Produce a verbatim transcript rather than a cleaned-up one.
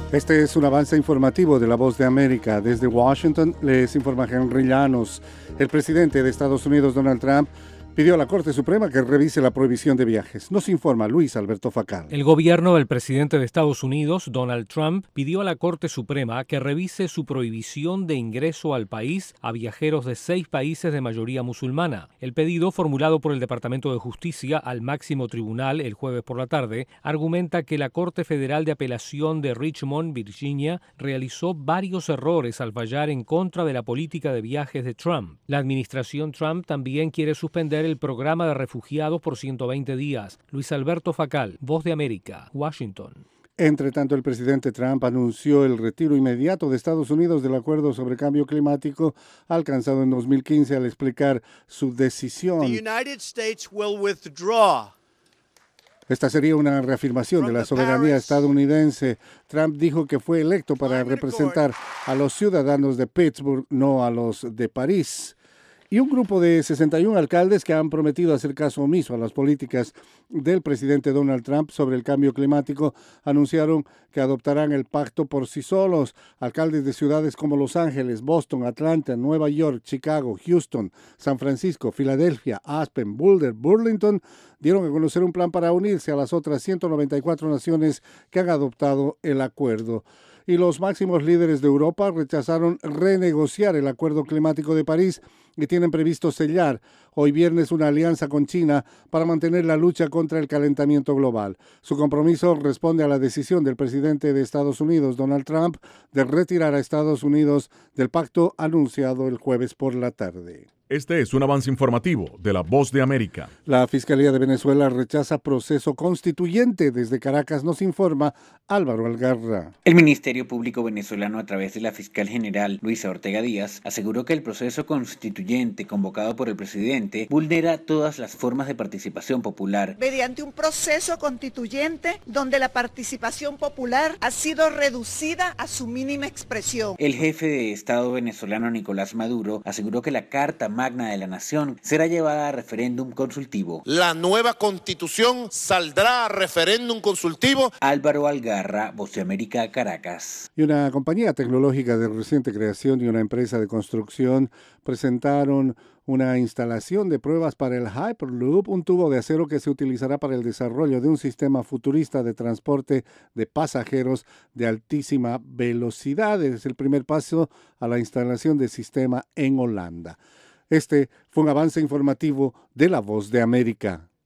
Este es un avance informativo de La Voz de América. Desde Washington les informa Henry Llanos. El presidente de Estados Unidos, Donald Trump, pidió a la Corte Suprema que revise la prohibición de viajes. Nos informa Luis Alberto Facal. El gobierno del presidente de Estados Unidos, Donald Trump, pidió a la Corte Suprema que revise su prohibición de ingreso al país a viajeros de seis países de mayoría musulmana. El pedido, formulado por el Departamento de Justicia al máximo tribunal el jueves por la tarde, argumenta que la Corte Federal de Apelación de Richmond, Virginia, realizó varios errores al fallar en contra de la política de viajes de Trump. La administración Trump también quiere suspender el programa de refugiados por ciento veinte días. Luis Alberto Facal, Voz de América, Washington. Entre tanto, el presidente Trump anunció el retiro inmediato de Estados Unidos del acuerdo sobre cambio climático alcanzado en dos mil quince al explicar su decisión. The United States will withdraw. Esta sería una reafirmación de la soberanía estadounidense. Trump dijo que fue electo para representar a los ciudadanos de Pittsburgh, no a los de París. Y un grupo de sesenta y uno alcaldes que han prometido hacer caso omiso a las políticas del presidente Donald Trump sobre el cambio climático anunciaron que adoptarán el pacto por sí solos. Alcaldes de ciudades como Los Ángeles, Boston, Atlanta, Nueva York, Chicago, Houston, San Francisco, Filadelfia, Aspen, Boulder, Burlington dieron a conocer un plan para unirse a las otras ciento noventa y cuatro naciones que han adoptado el acuerdo. Y los máximos líderes de Europa rechazaron renegociar el Acuerdo Climático de París y tienen previsto sellar hoy viernes una alianza con China para mantener la lucha contra el calentamiento global. Su compromiso responde a la decisión del presidente de Estados Unidos, Donald Trump, de retirar a Estados Unidos del pacto anunciado el jueves por la tarde. Este es un avance informativo de La Voz de América. La Fiscalía de Venezuela rechaza proceso constituyente. Desde Caracas nos informa Álvaro Algarra. El Ministerio Público venezolano, a través de la fiscal general Luisa Ortega Díaz, aseguró que el proceso constituyente convocado por el presidente vulnera todas las formas de participación popular. Mediante un proceso constituyente donde la participación popular ha sido reducida a su mínima expresión. El jefe de Estado venezolano, Nicolás Maduro, aseguró que la Carta Magna de la Nación será llevada a referéndum consultivo. La nueva constitución saldrá a referéndum consultivo. Álvaro Algarra, Voz de América, Caracas. Y una compañía tecnológica de reciente creación y una empresa de construcción presentaron una instalación de pruebas para el Hyperloop, un tubo de acero que se utilizará para el desarrollo de un sistema futurista de transporte de pasajeros de altísima velocidad. Es el primer paso a la instalación del sistema en Holanda. Este fue un avance informativo de La Voz de América.